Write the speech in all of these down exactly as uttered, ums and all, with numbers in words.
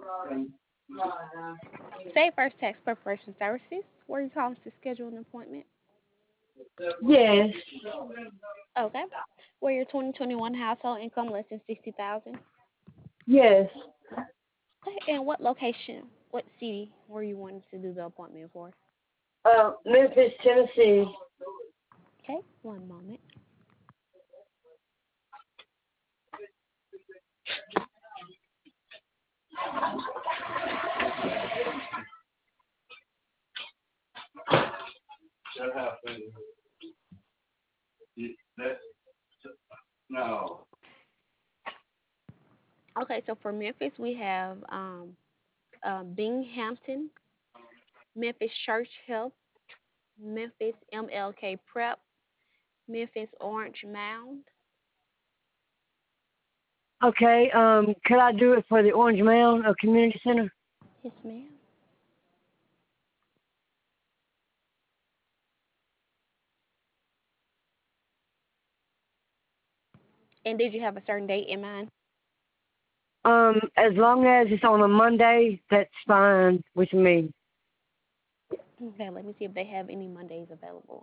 State First Tax Preparation Services. Were you calling to schedule an appointment? Yes. Okay. Were your twenty twenty-one household income less than sixty thousand? Yes. Okay. And what location, what city were you wanting to do the appointment for? Uh, Memphis, Tennessee. Okay. One moment. Okay. So for Memphis, we have um, um, Binghamton, Memphis Church Health, Memphis M L K Prep, Memphis Orange Mound. Okay. Um, could I do it for the Orange Mound uh, Community Center? Yes, ma'am. And did you have a certain date in mind? Um, as long as it's on a Monday, that's fine with me. Okay, let me see if they have any Mondays available.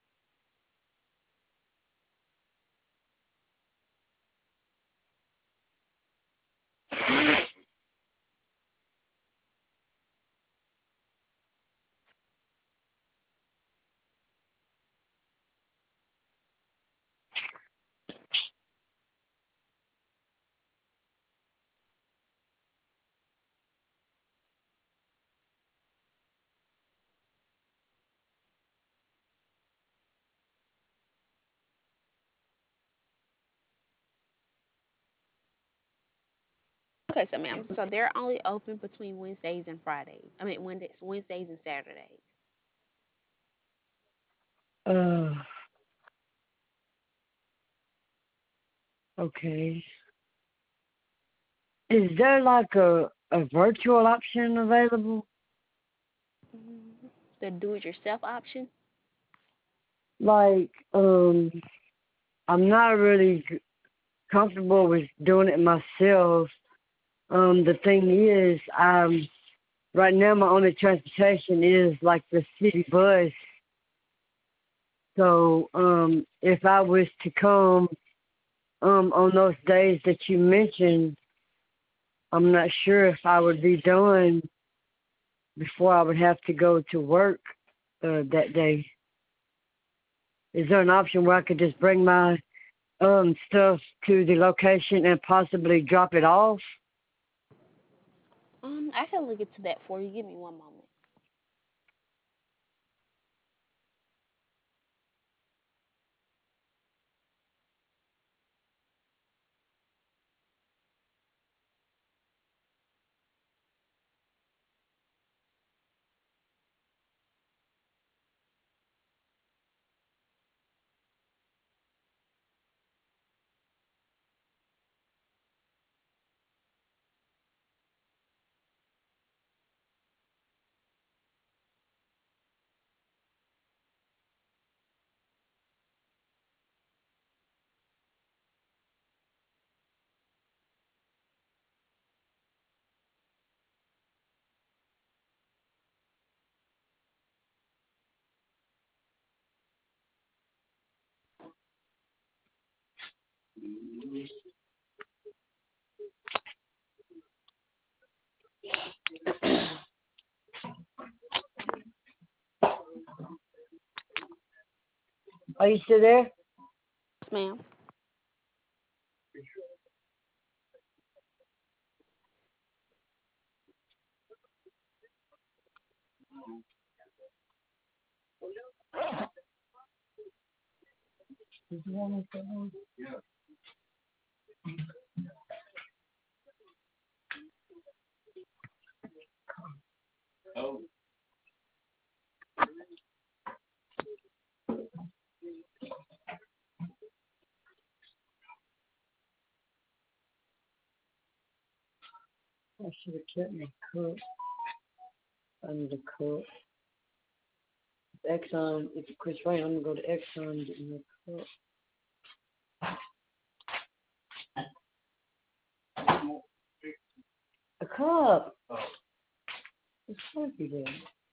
Okay, so ma'am, so they're only open between Wednesdays and Fridays. I mean, Wednesdays, Wednesdays and Saturdays. Uh, okay. Is there like a a virtual option available? Mhm. The do-it-yourself option. Like, um, I'm not really g- comfortable with doing it myself. Um, the thing is, um, right now my only transportation is like the city bus. So, um, if I was to come, um, on those days that you mentioned, I'm not sure if I would be done before I would have to go to work uh, that day. Is there an option where I could just bring my um stuff to the location and possibly drop it off? Um, I can look into that for you. Give me one moment. Are you still there? Yes, ma'am. I should have kept my cup under the cup. Exxon, if it quits raining, I'm gonna go to Exxon and get my cup. cup. It's funky there.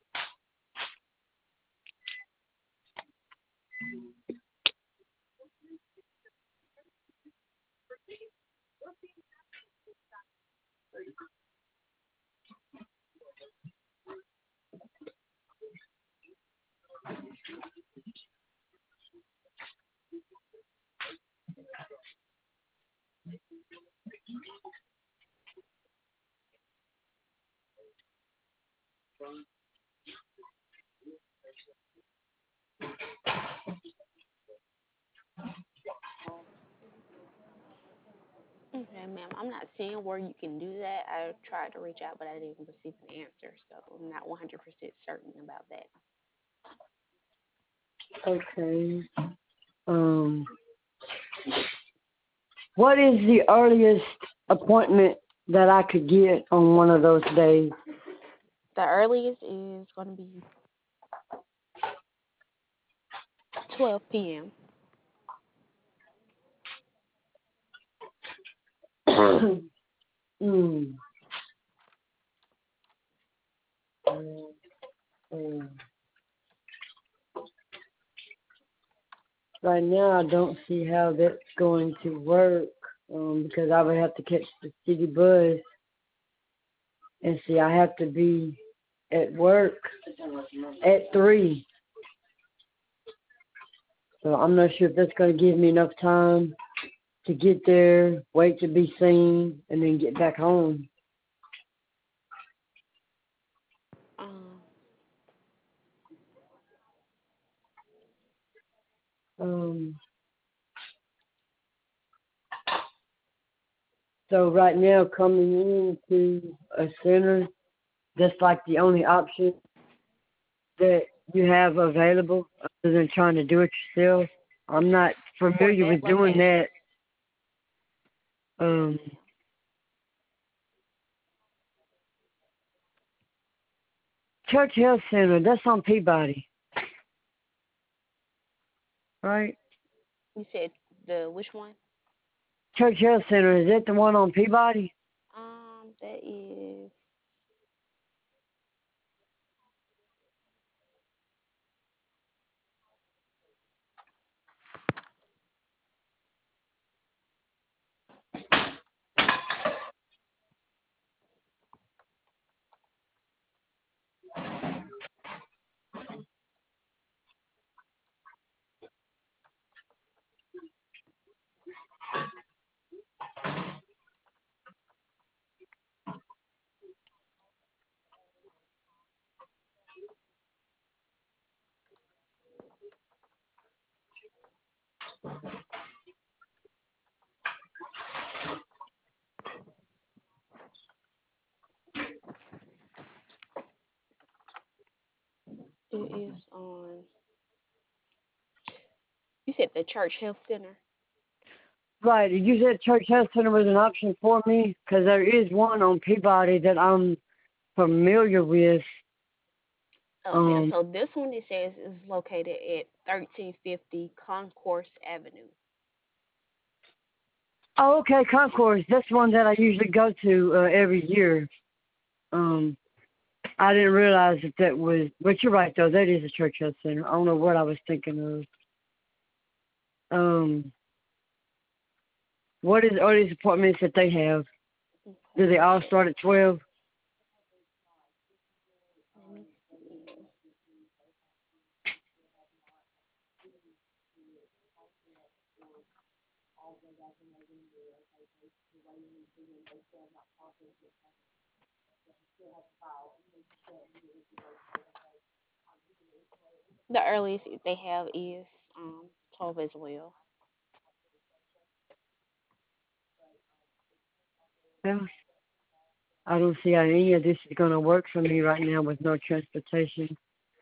Okay, ma'am. I'm not seeing where you can do that. I tried to reach out, but I didn't receive an answer, so I'm not one hundred percent certain about that. Okay. Um, what is the earliest appointment that I could get on one of those days? The earliest is going to be twelve p.m. mm. Um, um, right now, I don't see how that's going to work um, because I would have to catch the city bus, and see, I have to be at work at three. So I'm not sure if that's going to give me enough time to get there, wait to be seen, and then get back home. Um, Um, so right now, coming into a center, that's like the only option that you have available other than trying to do it yourself. I'm not for familiar that with doing location. that. Um, Church Health Center, that's on Peabody, right? You said the which one? Church Health Center, is that the one on Peabody? Um, that is. It is on. You said the Church Health Center. Right, you said Church Health Center was an option for me because there is one on Peabody that I'm familiar with. Oh, ma'am. Um, So this one it says is located at thirteen fifty Concourse Avenue. oh, okay, Concourse. That's one that I usually go to uh, every year. Um, I didn't realize that that was, but you're right though. That is a Church Health Center. I don't know what I was thinking of. Um, what is all these appointments that they have? Okay, Do they let me all check. start at twelve? Let me see. The earliest they have is um twelve as well. Yeah. I don't see how any of this is going to work for me right now with no transportation.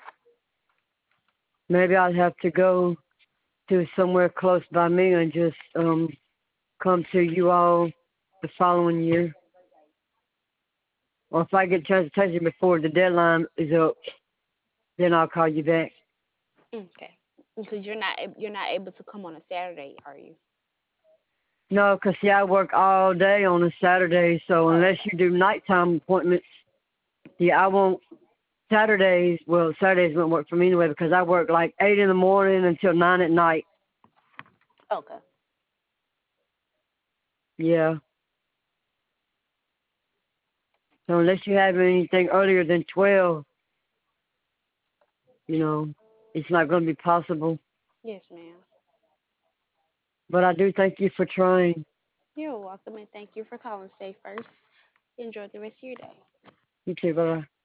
Maybe I'll have to go to somewhere close by me and just um come to you all the following year. Or if I get transportation before the deadline is up, then I'll call you back. Okay. Because you're not ab- you're not able to come on a Saturday, are you? No, 'cause see, I work all day on a Saturday, so Oh, unless you do nighttime appointments, yeah, I won't. Saturdays, well, Saturdays won't work for me anyway because I work like eight in the morning until nine at night. okay. Yeah. So unless you have anything earlier than twelve, you know, it's not going to be possible. Yes, ma'am. But I do thank you for trying. You're welcome, and thank you for calling Safe First. Enjoy the rest of your day. You too. Bye-bye.